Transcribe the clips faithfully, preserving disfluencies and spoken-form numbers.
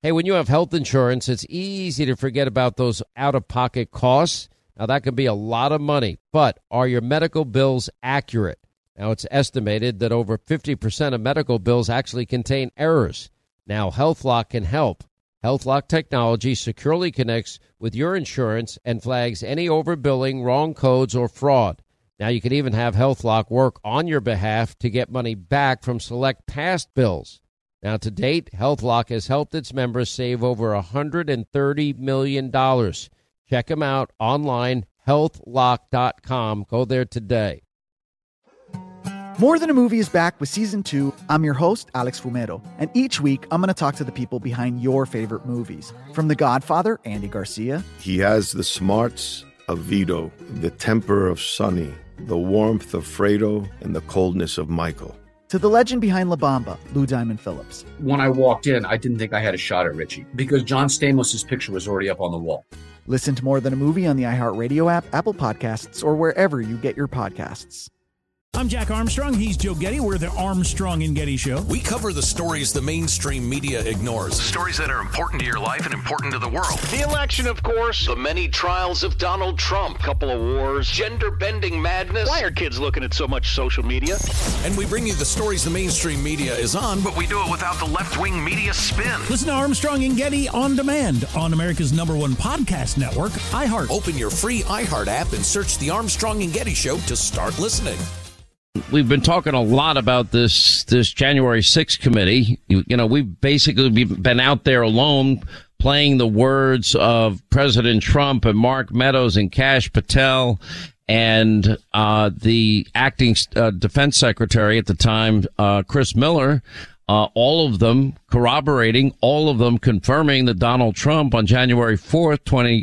Hey, when you have health insurance, it's easy to forget about those out-of-pocket costs. Now, that can be a lot of money, but are your medical bills accurate? Now, it's estimated that over fifty percent of medical bills actually contain errors. Now, HealthLock can help. HealthLock technology securely connects with your insurance and flags any overbilling, wrong codes, or fraud. Now, you can even have HealthLock work on your behalf to get money back from select past bills. Now, to date, HealthLock has helped its members save over one hundred thirty million dollars. Check them out online, health lock dot com. Go there today. More Than a Movie is back with Season two. I'm your host, Alex Fumero, and each week I'm going to talk to the people behind your favorite movies. From The Godfather, Andy Garcia. He has the smarts of Vito, the temper of Sonny, the warmth of Fredo, and the coldness of Michael. To the legend behind La Bamba, Lou Diamond Phillips. When I walked in, I didn't think I had a shot at Richie because John Stamos' picture was already up on the wall. Listen to More Than a Movie on the iHeartRadio app, Apple Podcasts, or wherever you get your podcasts. I'm Jack Armstrong. He's Joe Getty. We're the Armstrong and Getty Show. We cover the stories the mainstream media ignores. Stories that are important to your life and important to the world. The election, of course. The many trials of Donald Trump. Couple of wars. Gender-bending madness. Why are kids looking at so much social media? And we bring you the stories the mainstream media is on, but we do it without the left-wing media spin. Listen to Armstrong and Getty on demand on America's number one podcast network, iHeart. Open your free iHeart app and search The Armstrong and Getty Show to start listening. We've been talking a lot about this this January sixth committee. You, you know, we've basically been out there alone playing the words of President Trump and Mark Meadows and Kash Patel and uh the acting uh, defense secretary at the time, uh Chris Miller, uh all of them corroborating, all of them confirming that Donald Trump on January fourth, twenty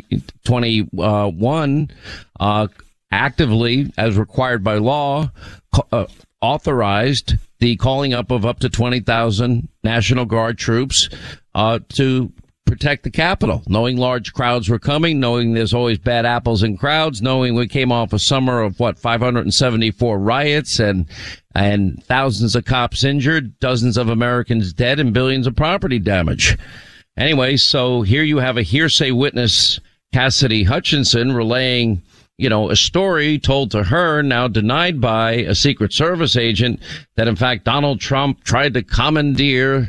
twenty-one, uh actively, as required by law, uh, authorized the calling up of up to twenty thousand National Guard troops uh, to protect the Capitol, knowing large crowds were coming, knowing there's always bad apples in crowds, knowing we came off a summer of, what, five hundred seventy-four riots and and thousands of cops injured, dozens of Americans dead, and billions of property damage. Anyway, so here you have a hearsay witness, Cassidy Hutchinson, relaying you know, a story told to her, now denied by a Secret Service agent, that in fact Donald Trump tried to commandeer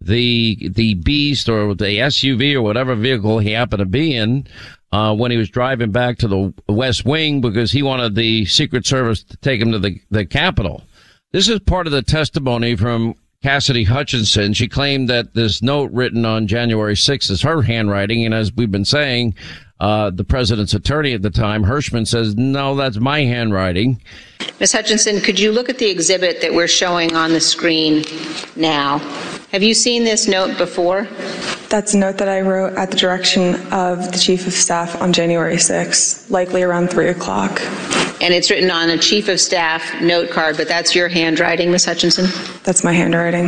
the the Beast or the S U V or whatever vehicle he happened to be in uh when he was driving back to the West Wing because he wanted the Secret Service to take him to the, the Capitol. This is part of the testimony from Cassidy Hutchinson. She claimed that this note written on January sixth is her handwriting, and as we've been saying, Uh, the president's attorney at the time, Hirschman, says, no, that's my handwriting. Miz Hutchinson, could you look at the exhibit that we're showing on the screen now? Have you seen this note before? That's a note that I wrote at the direction of the Chief of Staff on January sixth, likely around three o'clock. And it's written on a Chief of Staff note card, but that's your handwriting, Miz Hutchinson? That's my handwriting.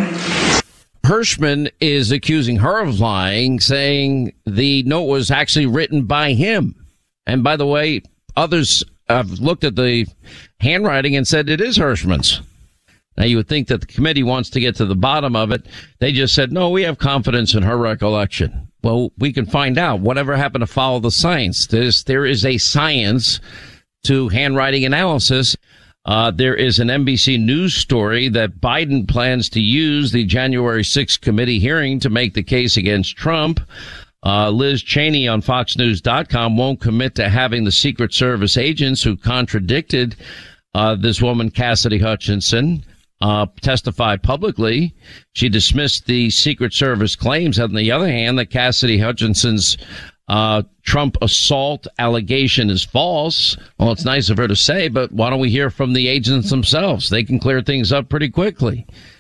Hirschman is accusing her of lying, saying the note was actually written by him. And by the way, others have looked at the handwriting and said it is Hirschman's. Now, you would think that the committee wants to get to the bottom of it. They just said, no, we have confidence in her recollection. Well, we can find out. Whatever happened to follow the science? There's, there is a science to handwriting analysis. Uh, there is an N B C News story that Biden plans to use the January sixth committee hearing to make the case against Trump. Uh, Liz Cheney on Fox News dot com won't commit to having the Secret Service agents who contradicted uh, this woman, Cassidy Hutchinson, uh, testify publicly. She dismissed the Secret Service claims. On the other hand, that Cassidy Hutchinson's Uh, Trump assault allegation is false. Well, it's nice of her to say, but why don't we hear from the agents themselves? They can clear things up pretty quickly.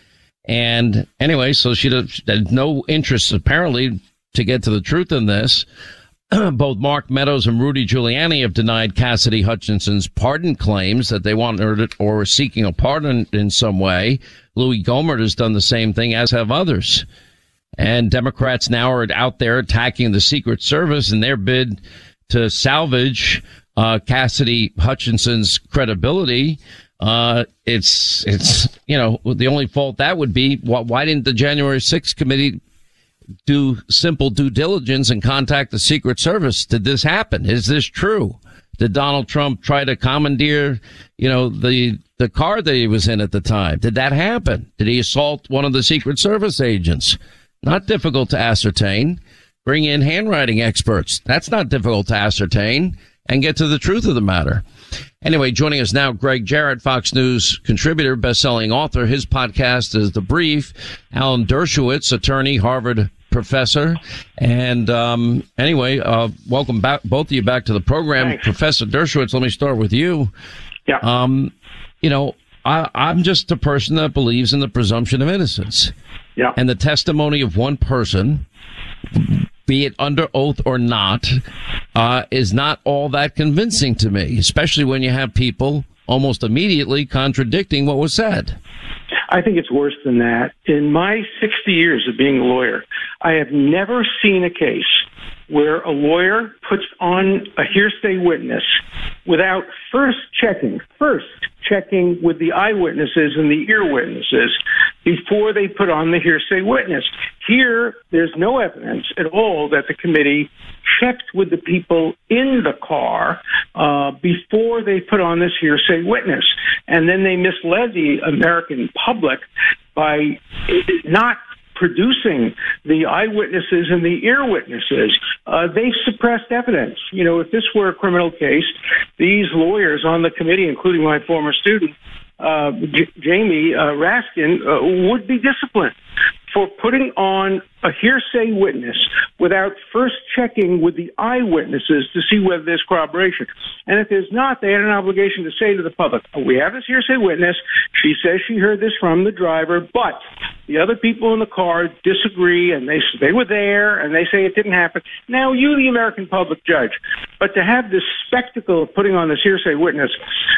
And anyway, so she had no interest, apparently, to get to the truth in this. Both Mark Meadows and Rudy Giuliani have denied Cassidy Hutchinson's pardon claims, that they want her to, or are seeking a pardon in some way. Louis Gohmert has done the same thing, as have others. And Democrats now are out there attacking the Secret Service in their bid to salvage uh Cassidy Hutchinson's credibility. Uh it's it's you know, the only fault that would be, why, why didn't the January sixth committee do simple due diligence and contact the Secret Service. Did this happen? Is this true? Did Donald Trump try to commandeer, you know, the the car that he was in at the time? Did that happen? Did he assault one of the Secret Service agents? Not difficult to ascertain. Bring in handwriting experts. That's not difficult to ascertain, and get to the truth of the matter. Anyway, joining us now, Greg Jarrett, Fox News contributor, best-selling author. His podcast is The Brief. Alan Dershowitz, attorney, Harvard professor. And um anyway, uh welcome back, both of you, back to the program. Thanks. Professor Dershowitz, let me start with you. Yeah. Um, you know, I, I'm just a person that believes in the presumption of innocence. Yeah. And the testimony of one person, be it under oath or not, uh, is not all that convincing to me, especially when you have people almost immediately contradicting what was said. I think it's worse than that. In my sixty years of being a lawyer, I have never seen a case where a lawyer puts on a hearsay witness without first checking, first checking with the eyewitnesses and the ear witnesses before they put on the hearsay witness. Here, there's no evidence at all that the committee checked with the people in the car uh, before they put on this hearsay witness. And then they misled the American public by not producing the eyewitnesses and the ear witnesses. Uh, they suppressed evidence. You know, if this were a criminal case, these lawyers on the committee, including my former student, uh, J- Jamie uh, Raskin, uh, would be disciplined for putting on a hearsay witness without first checking with the eyewitnesses to see whether there's corroboration. And if there's not, they had an obligation to say to the public, oh, we have this hearsay witness. She says she heard this from the driver, but the other people in the car disagree, and they they were there, and they say it didn't happen. Now, you, the American public, judge. But to have this spectacle of putting on this hearsay witness,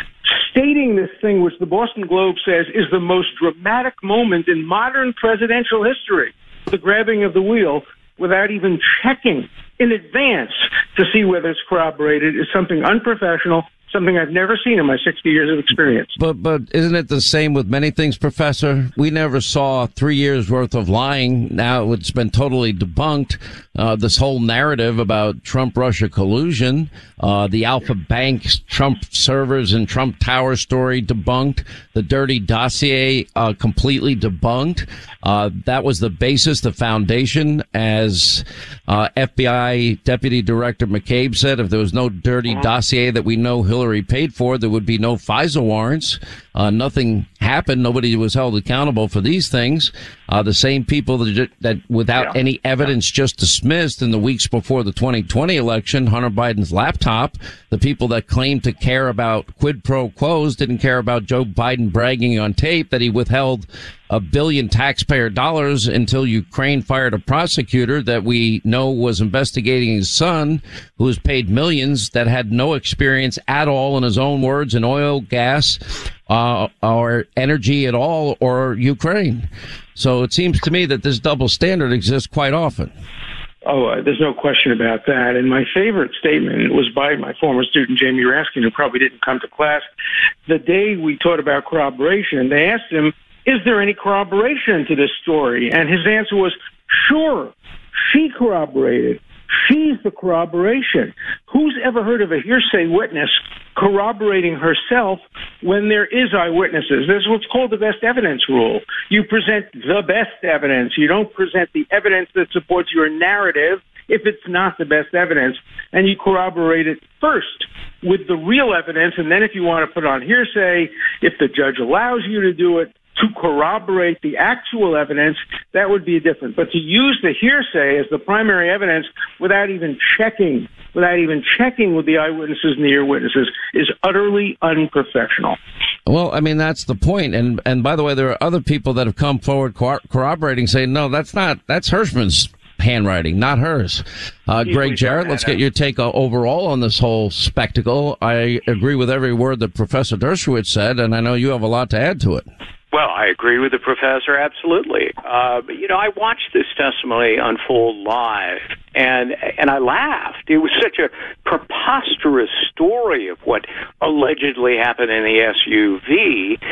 stating this thing which the Boston Globe says is the most dramatic moment in modern presidential history, the grabbing of the wheel, without even checking in advance to see whether it's corroborated, is something unprofessional, something I've never seen in my sixty years of experience. But but isn't it the same with many things, Professor? We never saw three years worth of lying. Now it's been totally debunked. Uh, this whole narrative about Trump-Russia collusion, uh, the Alpha Bank Trump servers and Trump Tower story debunked, the dirty dossier uh, completely debunked. Uh, that was the basis, the foundation, as uh, F B I Deputy Director McCabe said, if there was no dirty dossier that we know Hillary paid for, there would be no FISA warrants. Uh, nothing happened. Nobody was held accountable for these things. Uh, the same people that, that without yeah. any evidence just dismissed in the weeks before the twenty twenty election, Hunter Biden's laptop, the people that claimed to care about quid pro quos didn't care about Joe Biden bragging on tape that he withheld a billion taxpayer dollars until Ukraine fired a prosecutor that we know was investigating his son, who was paid millions, that had no experience at all, in his own words, in oil, gas, uh, or energy at all, or Ukraine. So it seems to me that this double standard exists quite often. Oh, uh, there's no question about that. And my favorite statement was by my former student, Jamie Raskin, who probably didn't come to class. The day we taught about corroboration, they asked him, is there any corroboration to this story? And his answer was, sure, she corroborated. She's the corroboration. Who's ever heard of a hearsay witness corroborating herself when there is eyewitnesses? This is what's called the best evidence rule. You present the best evidence. You don't present the evidence that supports your narrative if it's not the best evidence, and you corroborate it first with the real evidence, and then if you want to put on hearsay, if the judge allows you to do it, to corroborate the actual evidence, that would be different. But to use the hearsay as the primary evidence without even checking, without even checking with the eyewitnesses and the ear witnesses is utterly unprofessional. Well, I mean, that's the point. And, and by the way, there are other people that have come forward cor- corroborating, saying, no, that's not, that's Hirschman's handwriting, not hers. Uh, Greg Jarrett, let's get your take uh, overall on this whole spectacle. I agree with every word that Professor Dershowitz said, and I know you have a lot to add to it. Well, I agree with the professor, absolutely. Uh, but, you know, I watched this testimony unfold live, and and I laughed. It was such a preposterous story of what allegedly happened in the S U V.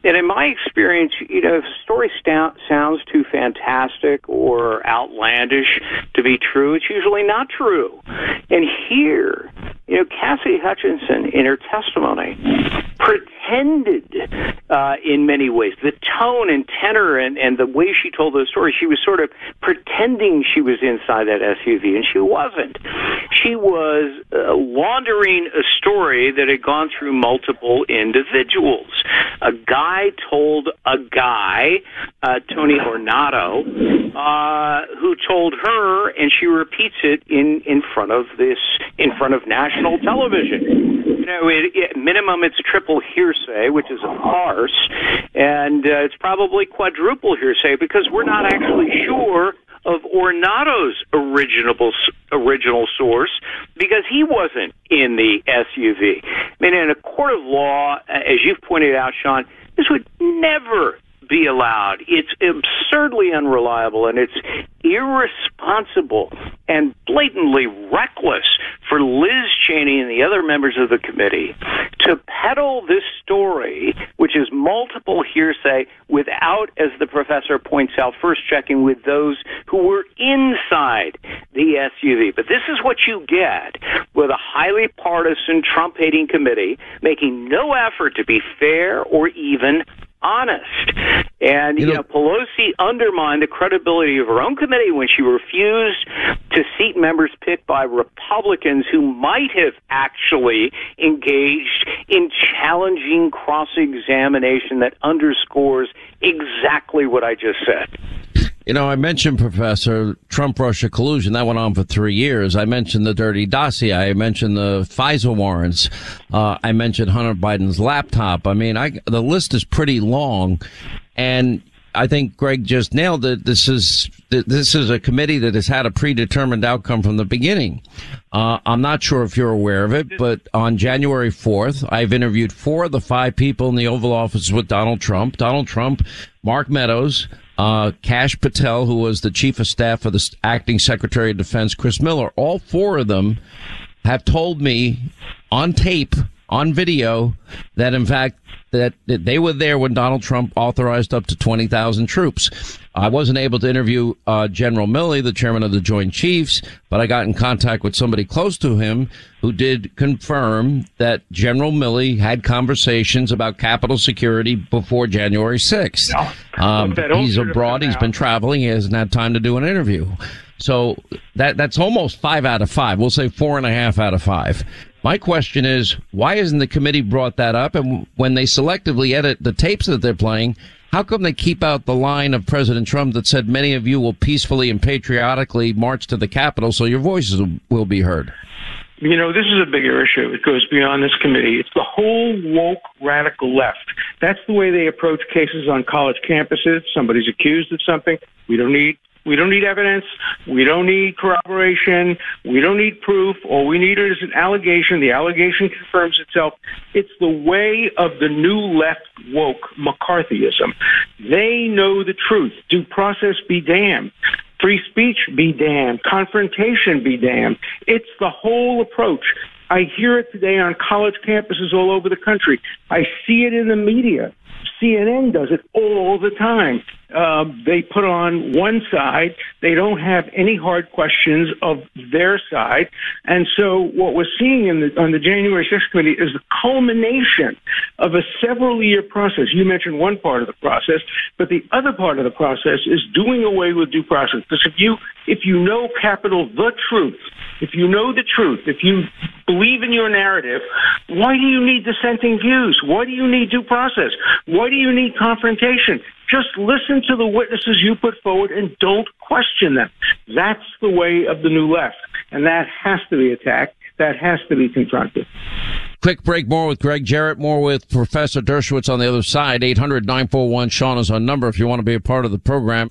And in my experience, you know, if a story sta- sounds too fantastic or outlandish to be true, it's usually not true. And here, you know, Cassidy Hutchinson, in her testimony, pretended uh, in many ways. The tone and tenor and, and the way she told the story, she was sort of pretending she was inside that S U V, and she wasn't. She was uh, laundering a story that had gone through multiple individuals. A guy told a guy, uh, Tony Ornato, uh, who told her, and she repeats it in, in front of this, in front of national television. You know, it, it, minimum it's triple hearsay, which is a farce, and uh, it's probably quadruple hearsay because we're not actually sure of Ornato's original original source because he wasn't in the S U V. I mean, in a court of law, as you've pointed out, Sean, this would never be allowed. It's absurdly unreliable, and it's irresponsible and blatantly reckless for Liz Cheney and the other members of the committee to peddle this story, which is multiple hearsay, without, as the professor points out, first checking with those who were inside the S U V. But this is what you get with a highly partisan, Trump-hating committee making no effort to be fair or even honest. And, you, you know, know, Pelosi undermined the credibility of her own committee when she refused to seat members picked by Republicans who might have actually engaged in challenging cross-examination that underscores exactly what I just said. You know, I mentioned, Professor, Trump-Russia collusion. That went on for three years. I mentioned the dirty dossier. I mentioned the FISA warrants. Uh, I mentioned Hunter Biden's laptop. I mean, I, the list is pretty long. And I think Greg just nailed it. This is, this is a committee that has had a predetermined outcome from the beginning. Uh, I'm not sure if you're aware of it, but on January fourth, I've interviewed four of the five people in the Oval Office with Donald Trump. Donald Trump, Mark Meadows, Uh, Kash Patel, who was the chief of staff of the acting Secretary of Defense, Chris Miller. All four of them have told me on tape, on video, that in fact, that, that they were there when Donald Trump authorized up to twenty thousand troops. I wasn't able to interview uh, General Milley, the chairman of the Joint Chiefs, but I got in contact with somebody close to him who did confirm that General Milley had conversations about Capitol security before January sixth. No. Um, he's abroad. He's been traveling. He hasn't had time to do an interview. So that that's almost five out of five. We'll say four and a half out of five. My question is, why isn't the committee brought that up? And when they selectively edit the tapes that they're playing, how come they keep out the line of President Trump that said many of you will peacefully and patriotically march to the Capitol so your voices will be heard? You know, this is a bigger issue. It goes beyond this committee. It's the whole woke radical left. That's the way they approach cases on college campuses. Somebody's accused of something. We don't need We don't need evidence. We don't need corroboration. We don't need proof. All we need is an allegation. The allegation confirms itself. It's the way of the new left woke McCarthyism. They know the truth. Due process be damned. Free speech be damned. Confrontation be damned. It's the whole approach. I hear it today on college campuses all over the country. I see it in the media. C N N does it all the time. Uh, they put on one side. They don't have any hard questions of their side. And so what we're seeing in the, on the January sixth committee is the culmination of a several-year process. You mentioned one part of the process, but the other part of the process is doing away with due process. Because if you, if you know capital the truth, if you know the truth, if you believe in your narrative, why do you need dissenting views? Why do you need due process? Why do you need confrontation? Just listen to the witnesses you put forward and don't question them. That's the way of the new left, and that has to be attacked. That has to be confronted. Quick break. More with Greg Jarrett. More with Professor Dershowitz on the other side. eight hundred nine four one Sean is our number if you want to be a part of the program.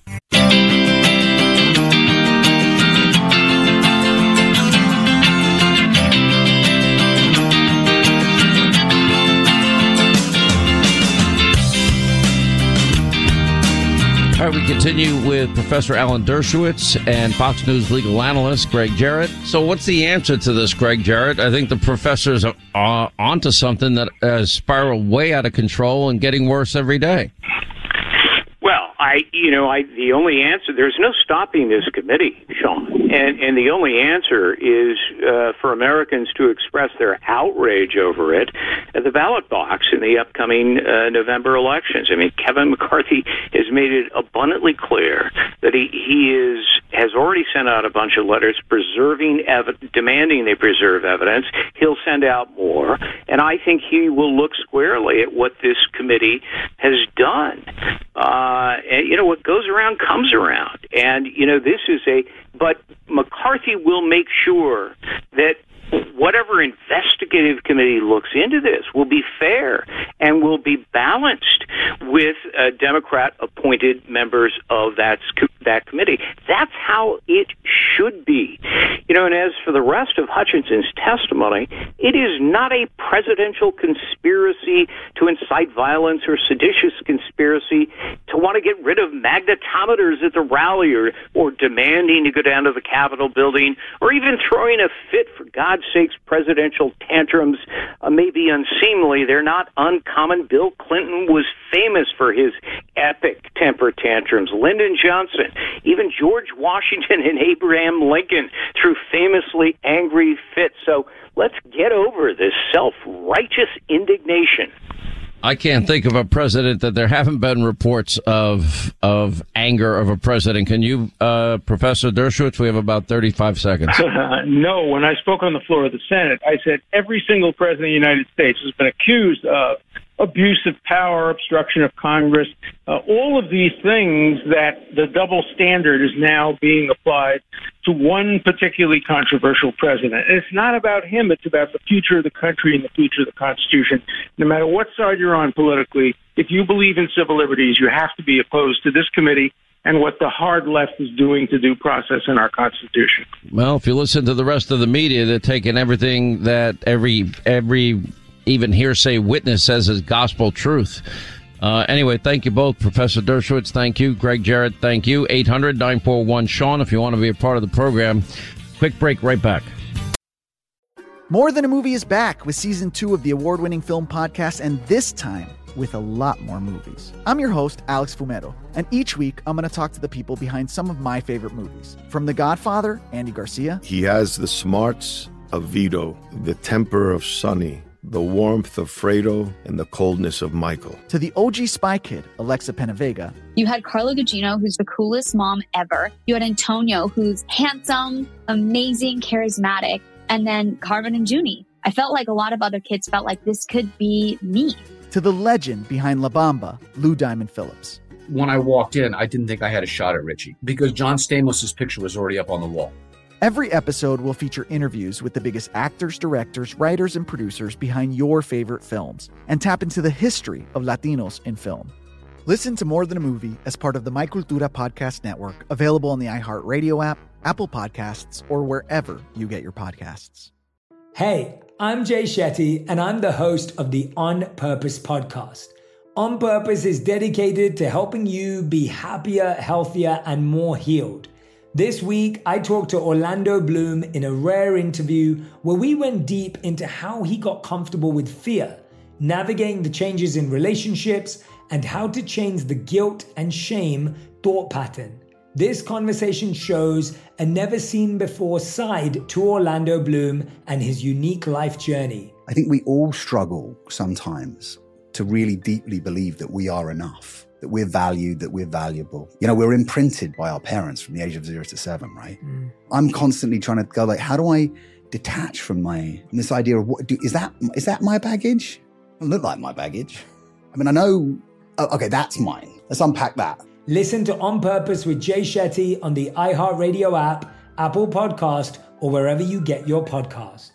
All All right, we continue with Professor Alan Dershowitz and Fox News legal analyst Greg Jarrett. So what's the answer to this, Greg Jarrett? I think the professor's uh, onto something that has spiraled way out of control and getting worse every day. Well, I, you know, I, the only answer, there's no stopping this committee, Sean. And, and the only answer is uh, for Americans to express their outrage over it at the ballot box in the upcoming uh, November elections. I mean, Kevin McCarthy has made it abundantly clear that he, he is, has already sent out a bunch of letters preserving, ev- demanding they preserve evidence. He'll send out more. And I think he will look squarely at what this committee has done. Uh, and, you know, what goes around comes around. And, you know, this is a, but McCarthy will make sure that whatever investigative committee looks into this will be fair and will be balanced with uh, Democrat-appointed members of that that committee. That's how it should be. You know, and as for the rest of Hutchinson's testimony, it is not a presidential conspiracy to incite violence or seditious conspiracy to want to get rid of magnetometers at the rally or, or demanding to go down to the Capitol building or even throwing a fit, for God's sakes. Presidential tantrums uh, may be unseemly. They're not uncommon. Bill Clinton was famous for his epic temper tantrums. Lyndon Johnson, even George Washington and Abraham Lincoln threw famously angry fits. So let's get over this self-righteous indignation. I can't think of a president that there haven't been reports of of anger of a president. Can you, uh, Professor Dershowitz? We have about thirty-five seconds. Uh, no, when I spoke on the floor of the Senate, I said every single president of the United States has been accused of abuse of power, obstruction of Congress, uh, all of these things that the double standard is now being applied to one particularly controversial president. And it's not about him. It's about the future of the country and the future of the Constitution. No matter what side you're on politically, if you believe in civil liberties, you have to be opposed to this committee and what the hard left is doing to due process in our Constitution. Well, if you listen to the rest of the media, they're taking everything that every every even hearsay witness says is gospel truth. Uh, anyway, thank you both. Professor Dershowitz, thank you. Greg Jarrett, thank you. eight hundred nine four one Sean if you want to be a part of the program. Quick break, right back. More Than a Movie is back with season two of the award-winning film podcast, and this time with a lot more movies. I'm your host, Alex Fumero, and each week I'm going to talk to the people behind some of my favorite movies. From The Godfather, Andy Garcia. He has the smarts of Vito, the temper of Sonny, the warmth of Fredo, and the coldness of Michael. To the O G Spy Kid, Alexa Penavega. You had Carla Gugino, who's the coolest mom ever. You had Antonio, who's handsome, amazing, charismatic. And then Carvin and Junie. I felt like a lot of other kids felt like this could be me. To the legend behind La Bamba, Lou Diamond Phillips. When I walked in, I didn't think I had a shot at Richie because John Stamos' picture was already up on the wall. Every episode will feature interviews with the biggest actors, directors, writers, and producers behind your favorite films and tap into the history of Latinos in film. Listen to More Than a Movie as part of the My Cultura Podcast Network, available on the iHeartRadio app, Apple Podcasts, or wherever you get your podcasts. Hey, I'm Jay Shetty, and I'm the host of the On Purpose podcast. On Purpose is dedicated to helping you be happier, healthier, and more healed. This week, I talked to Orlando Bloom in a rare interview where we went deep into how he got comfortable with fear, navigating the changes in relationships, and how to change the guilt and shame thought pattern. This conversation shows a never-seen-before side to Orlando Bloom and his unique life journey. I think we all struggle sometimes to really deeply believe that we are enough, that we're valued, that we're valuable. You know, we're imprinted by our parents from the age of zero to seven, right? Mm. I'm constantly trying to go like, how do I detach from my, from this idea of what, do, is that, is that my baggage? It doesn't look like my baggage. I mean, I know, oh, okay, that's mine. Let's unpack that. Listen to On Purpose with Jay Shetty on the iHeartRadio app, Apple Podcast, or wherever you get your podcasts.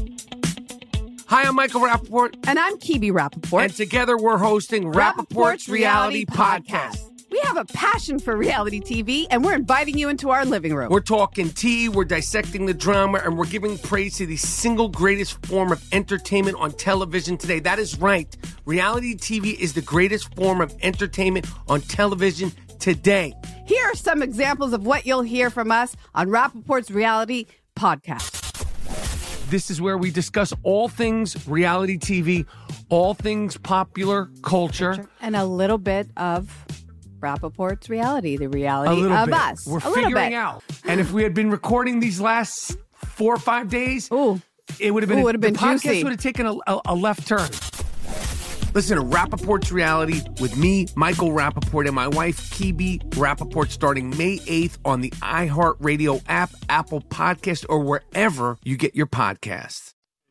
Hi, I'm Michael Rappaport. And I'm Kibi Rappaport. And together we're hosting Rappaport's, Rappaport's Reality, Reality Podcast. Podcast. We have a passion for reality T V, and we're inviting you into our living room. We're talking tea, we're dissecting the drama, and we're giving praise to the single greatest form of entertainment on television today. That is right. Reality T V is the greatest form of entertainment on television today. Here are some examples of what you'll hear from us on Rappaport's Reality Podcast. This is where we discuss all things reality T V, all things popular culture. And a little bit of Rappaport's reality, the A reality little of bit. us. We're a little figuring bit. out. And if we had been recording these last four or five days, Ooh. it would have been, Ooh, would have been the podcast juicy. would have taken a, a, a left turn. Listen to Rappaport's Reality with me, Michael Rappaport, and my wife, Kibi Rappaport, starting May eighth on the iHeartRadio app, Apple Podcast, or wherever you get your podcasts.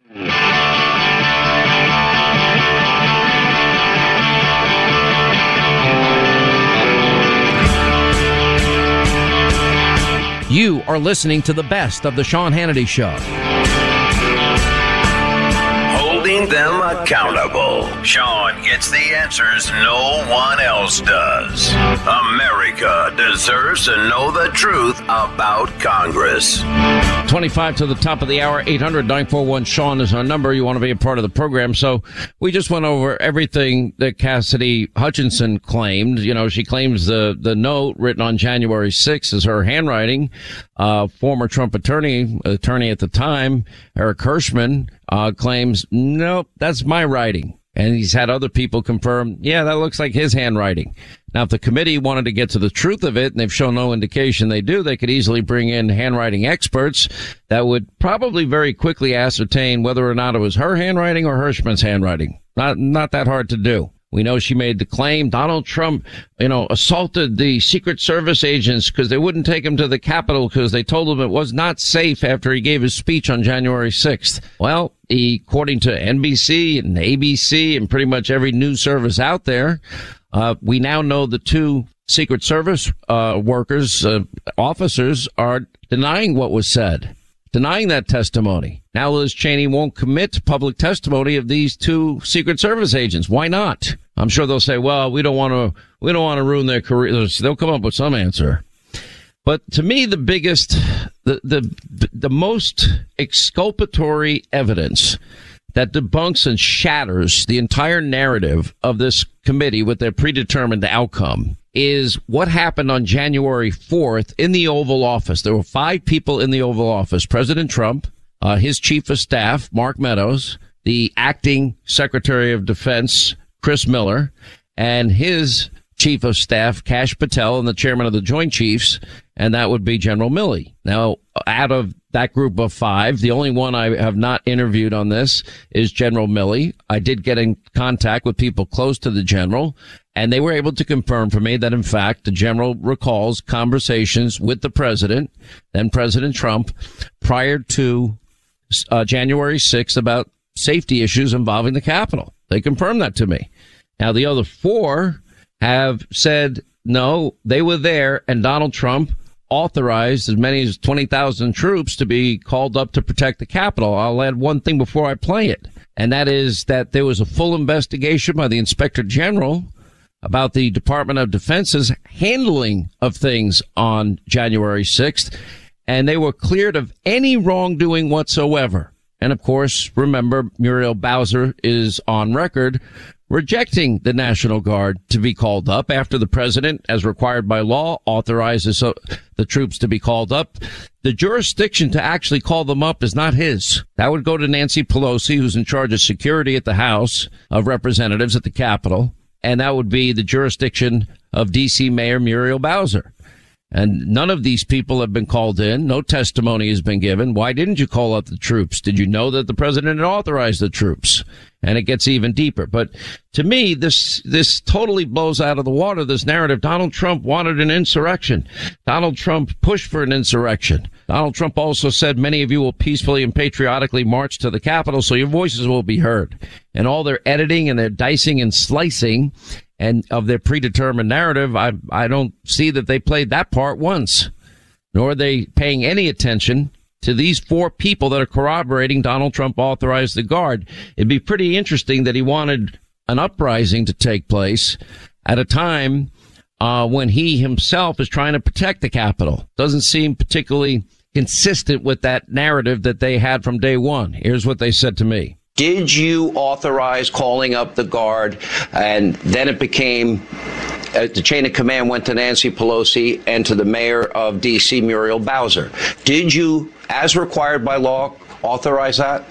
You are listening to the best of the Sean Hannity Show. Holding them accountable. Sean gets the answers no one else does. America deserves to know the truth about Congress. twenty-five to the top of the hour. eight hundred nine four one Sean is our number. You want to be a part of the program. So we just went over everything that Cassidy Hutchinson claimed. You know, she claims the, the note written on January sixth is her handwriting. Uh, former Trump attorney, attorney at the time, Eric Hirschman, uh, claims, nope, that's my writing. And he's had other people confirm, yeah, that looks like his handwriting. Now, if the committee wanted to get to the truth of it, and they've shown no indication they do, they could easily bring in handwriting experts that would probably very quickly ascertain whether or not it was her handwriting or Hirschman's handwriting. Not, not that hard to do. We know she made the claim Donald Trump, you know, assaulted the Secret Service agents because they wouldn't take him to the Capitol because they told him it was not safe after he gave his speech on January sixth. Well, he, according to N B C and A B C and pretty much every news service out there, uh, we now know the two Secret Service uh, workers, uh, officers are denying what was said, denying that testimony. Now Liz Cheney won't commit to public testimony of these two Secret Service agents. Why not? I'm sure they'll say, well, we don't want to, we don't want to ruin their careers. They'll come up with some answer. But to me, the biggest, the, the, the most exculpatory evidence that debunks and shatters the entire narrative of this committee with their predetermined outcome is what happened on January fourth in the Oval Office. There were five people in the Oval Office: President Trump, uh, his chief of staff, Mark Meadows, the acting Secretary of Defense, Chris Miller, and his chief of staff, Kash Patel, and the chairman of the Joint Chiefs, and that would be General Milley. Now, out of that group of five, the only one I have not interviewed on this is General Milley. I did get in contact with people close to the general, and they were able to confirm for me that, in fact, the general recalls conversations with the president, then President Trump, prior to uh, January sixth about safety issues involving the Capitol. They confirmed that to me. Now, the other four have said, no, they were there, and Donald Trump authorized as many as twenty thousand troops to be called up to protect the Capitol. I'll add one thing before I play it, and that is that there was a full investigation by the Inspector General about the Department of Defense's handling of things on January sixth, and they were cleared of any wrongdoing whatsoever. And of course, remember, Muriel Bowser is on record rejecting the National Guard to be called up after the president, as required by law, authorizes uh, the troops to be called up. The jurisdiction to actually call them up is not his. That would go to Nancy Pelosi, who's in charge of security at the House of Representatives at the Capitol. And that would be the jurisdiction of D C Mayor Muriel Bowser. And none of these people have been called in. No testimony has been given. Why didn't you call up the troops? Did you know that the president had authorized the troops? And it gets even deeper. But to me, this, this totally blows out of the water, this narrative. Donald Trump wanted an insurrection. Donald Trump pushed for an insurrection. Donald Trump also said many of you will peacefully and patriotically march to the Capitol so your voices will be heard. And all their editing and their dicing and slicing and of their predetermined narrative, I, I don't see that they played that part once, nor are they paying any attention to these four people that are corroborating Donald Trump authorized the Guard. It'd be pretty interesting that he wanted an uprising to take place at a time uh, when he himself is trying to protect the Capitol. Doesn't seem particularly consistent with that narrative that they had from day one. Here's what they said to me. Did you authorize calling up the Guard? And then it became uh, the chain of command went to Nancy Pelosi and to the mayor of D C, Muriel Bowser. Did you, as required by law, authorize that?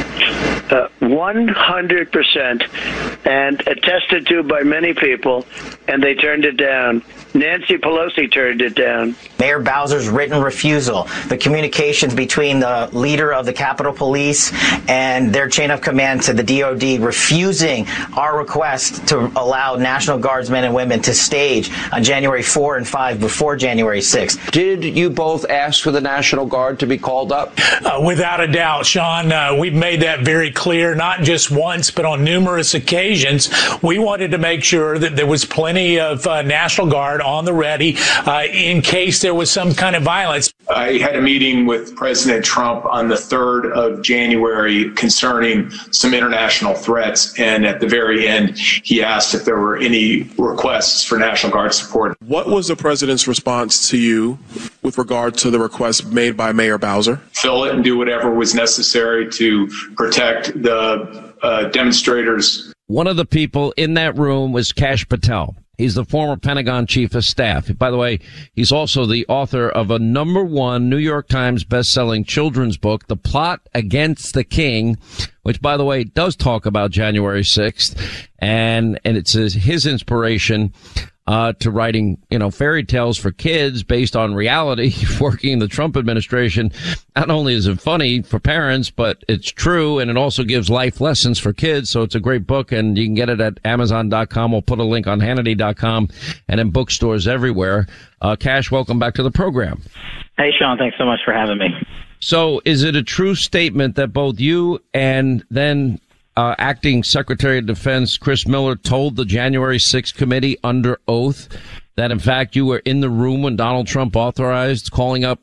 Uh, one hundred percent, and attested to by many people, and they turned it down. Nancy Pelosi turned it down. Mayor Bowser's written refusal, the communications between the leader of the Capitol Police and their chain of command to the D O D refusing our request to allow National Guardsmen and women to stage on January fourth and five before January sixth. Did you both ask for the National Guard to be called up? Uh, without a doubt, Sean. Uh, we've made that very clear, not just once, but on numerous occasions. We wanted to make sure that there was plenty of uh, National Guard on the ready uh, in case there was some kind of violence. I had a meeting with President Trump on the third of January concerning some international threats, and at the very end, he asked if there were any requests for National Guard support. What was the president's response to you with regard to the request made by Mayor Bowser? Fill it and do whatever was necessary to protect the uh, demonstrators. One of the people in that room was Kash Patel. He's the former Pentagon chief of staff. By the way, he's also the author of a number one New York Times best-selling children's book, The Plot Against the King, which, by the way, does talk about January sixth. And, and it's his inspiration uh, to writing, you know, fairy tales for kids based on reality, working in the Trump administration. Not only is it funny for parents, but it's true, and it also gives life lessons for kids. So it's a great book, and you can get it at amazon dot com. We'll put a link on Hannity dot com and in bookstores everywhere. Uh, Kash, welcome back to the program. Hey, Sean, thanks so much for having me. So is it a true statement that both you and then Uh, acting Secretary of Defense Chris Miller told the January sixth committee under oath that, in fact, you were in the room when Donald Trump authorized calling up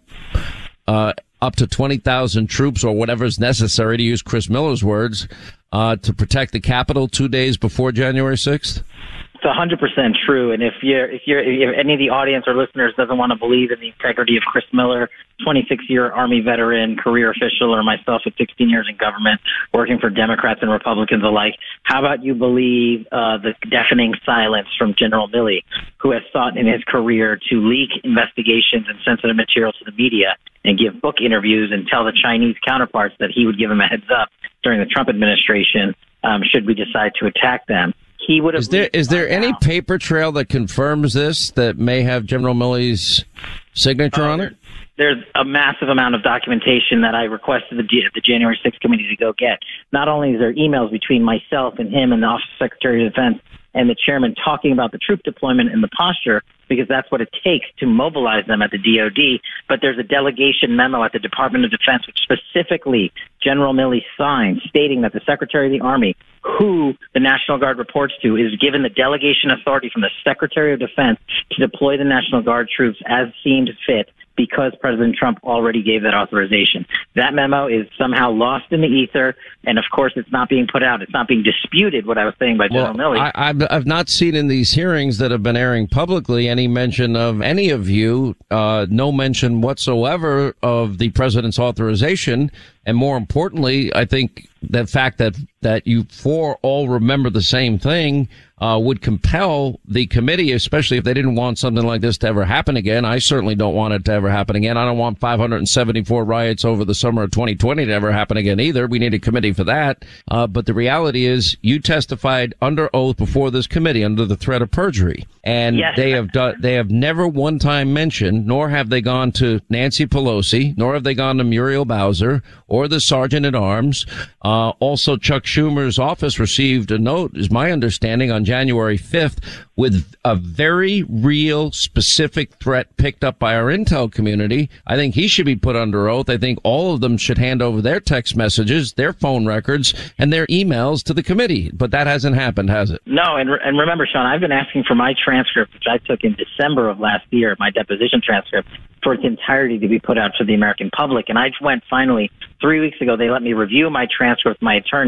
uh, up to twenty thousand troops or whatever is necessary, to use Chris Miller's words, uh, to protect the Capitol two days before January sixth? It's one hundred percent true. And if you're, if you're, if any of the audience or listeners doesn't want to believe in the integrity of Chris Miller, twenty-six year Army veteran, career official, or myself with sixteen years in government, working for Democrats and Republicans alike, how about you believe uh, the deafening silence from General Milley, who has sought in his career to leak investigations and sensitive material to the media and give book interviews and tell the Chinese counterparts that he would give them a heads up during the Trump administration um, should we decide to attack them. He would have. Is there is there any paper trail that confirms this that may have General Milley's signature uh, on it? There's a massive amount of documentation that I requested the, the January sixth committee to go get. Not only is there emails between myself and him and the Office of Secretary of Defense and the chairman talking about the troop deployment and the posture, because that's what it takes to mobilize them at the D O D. But there's a delegation memo at the Department of Defense, which specifically General Milley signed, stating that the Secretary of the Army, who the National Guard reports to, is given the delegation authority from the Secretary of Defense to deploy the National Guard troops as seemed fit, because President Trump already gave that authorization. That memo is somehow lost in the ether, and of course it's not being put out. It's not being disputed, what I was saying by General well, Milley. I, I've, I've not seen in these hearings that have been airing publicly any mention of any of you, uh, no mention whatsoever of the president's authorization. And more importantly, I think the fact that, that you four all remember the same thing uh, would compel the committee, especially if they didn't want something like this to ever happen again. I certainly don't want it to ever happen again. I don't want five hundred seventy-four riots over the summer of twenty twenty to ever happen again either. We need a committee for that. Uh, but the reality is you testified under oath before this committee under the threat of perjury. And yes. they have done, they have never one time mentioned, nor have they gone to Nancy Pelosi, nor have they gone to Muriel Bowser or the Sergeant at Arms. Uh, also, Chuck Schumer's office received a note, is my understanding, on January fifth with a very real, specific threat picked up by our intel community. I think he should be put under oath. I think all of them should hand over their text messages, their phone records, and their emails to the committee. But that hasn't happened, has it? No, and, re- and remember, Sean, I've been asking for my transcript, which I took in December of last year, my deposition transcript, for its entirety to be put out to the American public. And I went finally, three weeks ago, they let me review my transcript with my attorney,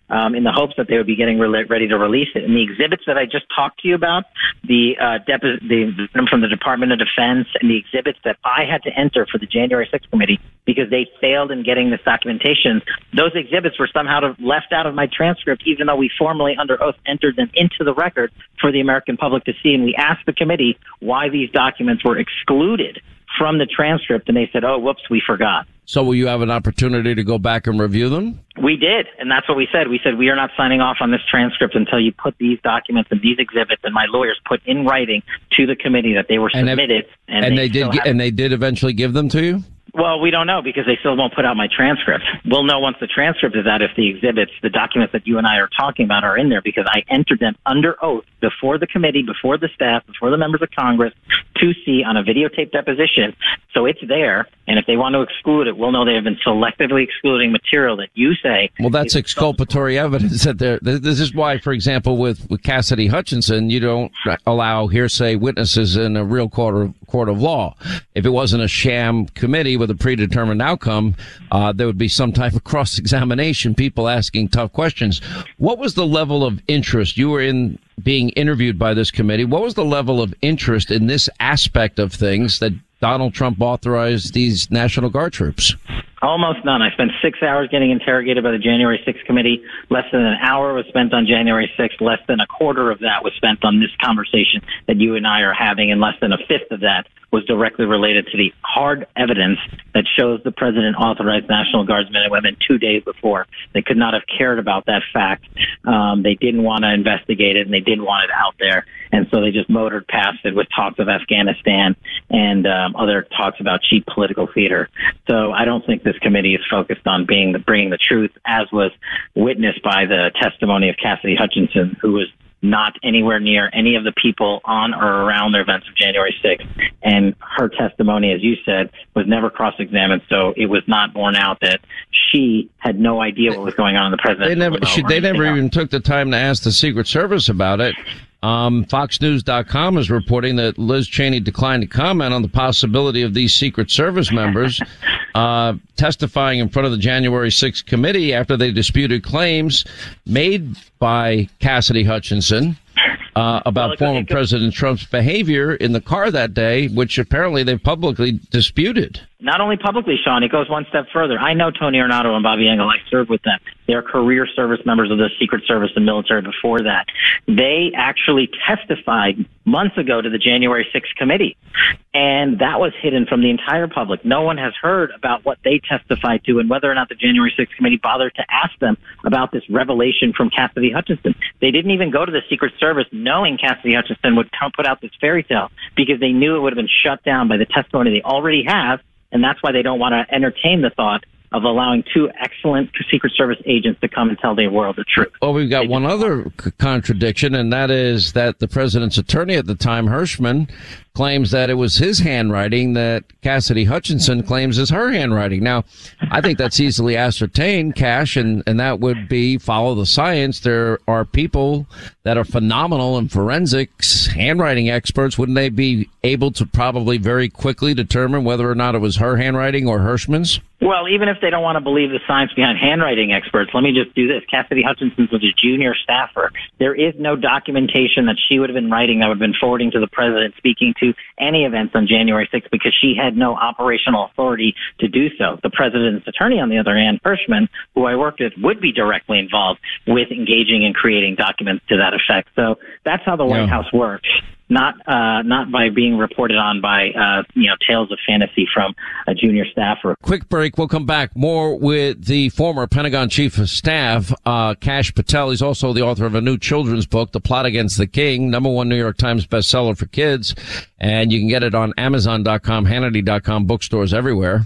um, in the hopes that they would be getting re- ready to release it. And the exhibits that I just talked to you about, the, uh, depo- the from the Department of Defense, and the exhibits that I had to enter for the January sixth committee because they failed in getting this documentation, those exhibits were somehow left out of my transcript, even though we formally under oath entered them into the record for the American public to see. And we asked the committee why these documents were excluded from the transcript, and they said, oh, whoops, we forgot. So will you have an opportunity to go back and review them? We did, and that's what we said. We said we are not signing off on this transcript until you put these documents and these exhibits, and my lawyers put in writing to the committee that they were And submitted. if- and, And they, they did, still gi- haven't- and they did eventually give them to you? Well, we don't know because they still won't put out my transcript. We'll know once the transcript is out if the exhibits, the documents that you and I are talking about are in there because I entered them under oath before the committee, before the staff, before the members of Congress to see on a videotape deposition. So it's there. And if they want to exclude it, we'll know they have been selectively excluding material that you say. Well, that's exculpatory evidence that there. This is why, for example, with, with Cassidy Hutchinson, you don't allow hearsay witnesses in a real court of, court of law. If it wasn't a sham committee with a predetermined outcome, uh, there would be some type of cross-examination, people asking tough questions. What was the level of interest? You were in being interviewed by this committee. What was the level of interest in this aspect of things that Donald Trump authorized these National Guard troops? Almost none. I spent six hours getting interrogated by the January sixth committee. Less than an hour was spent on January sixth. Less than a quarter of that was spent on this conversation that you and I are having, and less than a fifth of that was directly related to the hard evidence that shows the president authorized National Guardsmen and women two days before. They could not have cared about that fact. Um, they didn't want to investigate it, and they didn't want it out there. And so they just motored past it with talks of Afghanistan and um, other talks about cheap political theater. So I don't think this committee is focused on being the, bringing the truth, as was witnessed by the testimony of Cassidy Hutchinson, who was not anywhere near any of the people on or around the events of January sixth. And her testimony, as you said, was never cross-examined, so it was not borne out that she had no idea what was going on in the president's They never, limo she, or they never anything else. even took the time to ask the Secret Service about it. Um, Fox News dot com is reporting that Liz Cheney declined to comment on the possibility of these Secret Service members uh, testifying in front of the January sixth committee after they disputed claims made by Cassidy Hutchinson uh, about Well, it- former it could- President Trump's behavior in the car that day, which apparently they publicly disputed. Not only publicly, Sean, it goes one step further. I know Tony Ornato and Bobby Engel. I served with them. They're career service members of the Secret Service and military before that. They actually testified months ago to the January sixth committee, and that was hidden from the entire public. No one has heard about what they testified to and whether or not the January sixth committee bothered to ask them about this revelation from Cassidy Hutchinson. They didn't even go to the Secret Service knowing Cassidy Hutchinson would come put out this fairy tale because they knew it would have been shut down by the testimony they already have. And that's why they don't want to entertain the thought of allowing two excellent Secret Service agents to come and tell the world the truth. Well, we've got one other c- contradiction, and that is that the president's attorney at the time, Hirschman, claims that it was his handwriting that Cassidy Hutchinson claims is her handwriting. Now, I think that's easily ascertained, Cash, and, and that would be follow the science. There are people that are phenomenal in forensics, handwriting experts. Wouldn't they be able to probably very quickly determine whether or not it was her handwriting or Hirschman's? Well, even if they don't want to believe the science behind handwriting experts, let me just do this. Cassidy Hutchinson was a junior staffer. There is no documentation that she would have been writing that would have been forwarding to the president, speaking to any events on January sixth, because she had no operational authority to do so. The president's attorney, on the other hand, Hirschman, who I worked with, would be directly involved with engaging and creating documents to that effect. So that's how the White Yeah. House works. Not uh, not by being reported on by, uh, you know, tales of fantasy from a junior staffer. Quick break. We'll come back more with the former Pentagon Chief of Staff, uh, Kash Patel. He's also the author of a new children's book, The Plot Against the King, number one New York Times bestseller for kids. And you can get it on Amazon dot com, Hannity dot com, bookstores everywhere.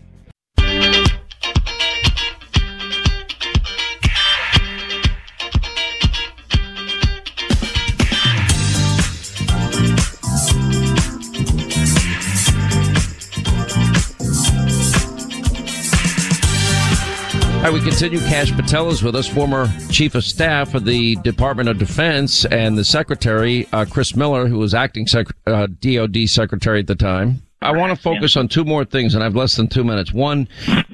All right, we continue. Kash Patel is with us, former Chief of Staff of the Department of Defense, and the Secretary, uh, Chris Miller, who was acting sec- uh, D O D Secretary at the time. I want to focus on two more things, and I have less than two minutes. One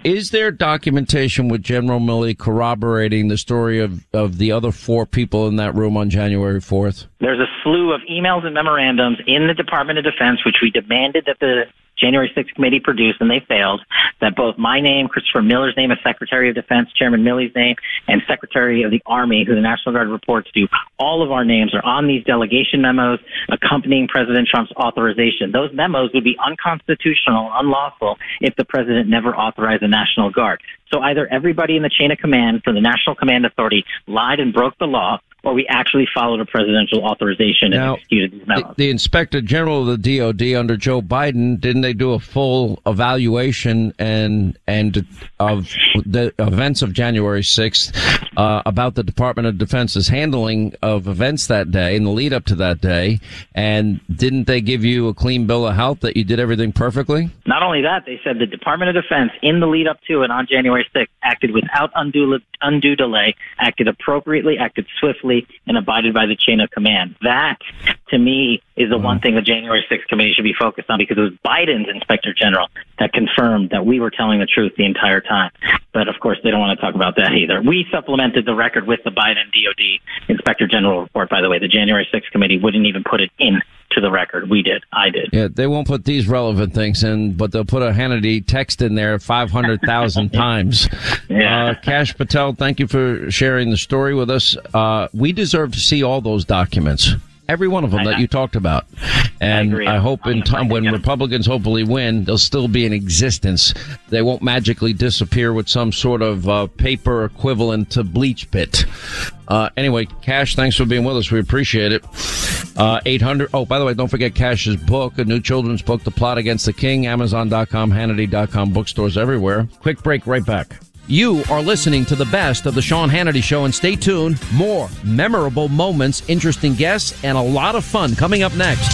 is there documentation with General Milley corroborating the story of, of the other four people in that room on January fourth? There's a slew of emails and memorandums in the Department of Defense, which we demanded that the January sixth committee produced, and they failed, that both my name, Christopher Miller's name as Secretary of Defense, Chairman Milley's name, and Secretary of the Army, who the National Guard reports to, all of our names are on these delegation memos accompanying President Trump's authorization. Those memos would be unconstitutional, unlawful, if the president never authorized the National Guard. So either everybody in the chain of command for the National Command Authority lied and broke the law, or we actually followed a presidential authorization now, and executed these memos. The, the Inspector General of the D O D under Joe Biden, didn't they do a full evaluation and and of the events of January sixth uh, about the Department of Defense's handling of events that day and the lead up to that day? And didn't they give you a clean bill of health that you did everything perfectly? Not only that, they said the Department of Defense, in the lead up to and on January sixth, acted without undue, undue delay, acted appropriately, acted swiftly, and abided by the chain of command. That, to me, is the mm-hmm. one thing the January sixth committee should be focused on, because it was Biden's Inspector General that confirmed that we were telling the truth the entire time. But, of course, they don't want to talk about that either. We supplemented the record with the Biden D O D Inspector General report, by the way. The January sixth committee wouldn't even put it in to the record. We did. I did. Yeah, they won't put these relevant things in, but they'll put a Hannity text in there five hundred thousand times. Yeah. Uh, Kash Patel, thank you for sharing the story with us. Uh, we deserve to see all those documents. Every one of them that you talked about. And I, I hope in time when Republicans hopefully win, they'll still be in existence. They won't magically disappear with some sort of uh, paper equivalent to bleach pit. Uh, anyway, Kash, thanks for being with us. We appreciate it. Uh, eight hundred. Oh, by the way, don't forget Kash's book, a new children's book, The Plot Against the King, Amazon dot com, Hannity dot com, bookstores everywhere. Quick break, right back. You are listening to the best of the Sean Hannity Show, and stay tuned. More memorable moments, interesting guests, and a lot of fun coming up next.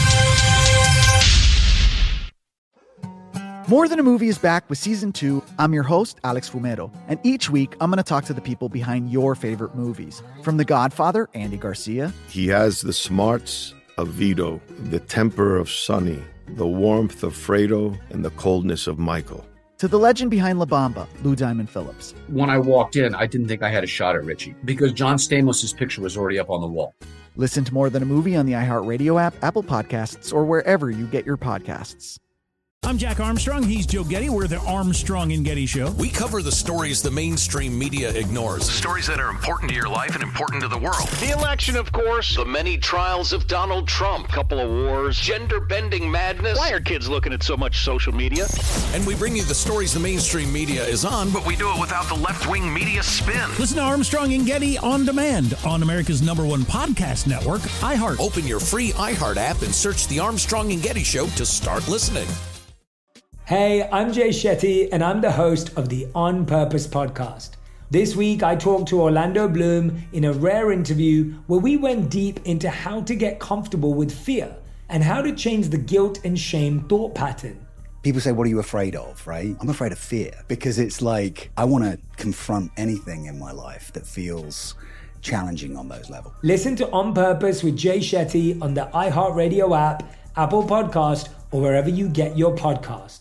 More Than a Movie is back with season two. I'm your host, Alex Fumero, and each week I'm going to talk to the people behind your favorite movies. From The Godfather, Andy Garcia. He has the smarts of Vito, the temper of Sonny, the warmth of Fredo, and the coldness of Michael. To the legend behind La Bamba, Lou Diamond Phillips. When I walked in, I didn't think I had a shot at Richie because John Stamos' picture was already up on the wall. Listen to More Than a Movie on the iHeartRadio app, Apple Podcasts, or wherever you get your podcasts. I'm Jack Armstrong. He's Joe Getty. We're the Armstrong and Getty Show. We cover the stories the mainstream media ignores. Stories that are important to your life and important to the world. The election, of course. The many trials of Donald Trump. Couple of wars. Gender-bending madness. Why are kids looking at so much social media? And we bring you the stories the mainstream media is on, but we do it without the left-wing media spin. Listen to Armstrong and Getty on demand on America's number one podcast network, iHeart. Open your free iHeart app and search the Armstrong and Getty Show to start listening. Hey, I'm Jay Shetty, and I'm the host of the On Purpose podcast. This week, I talked to Orlando Bloom in a rare interview where we went deep into how to get comfortable with fear and how to change the guilt and shame thought pattern. People say, what are you afraid of, right? I'm afraid of fear because it's like I want to confront anything in my life that feels challenging on those levels. Listen to On Purpose with Jay Shetty on the iHeartRadio app, Apple Podcast, or wherever you get your podcasts.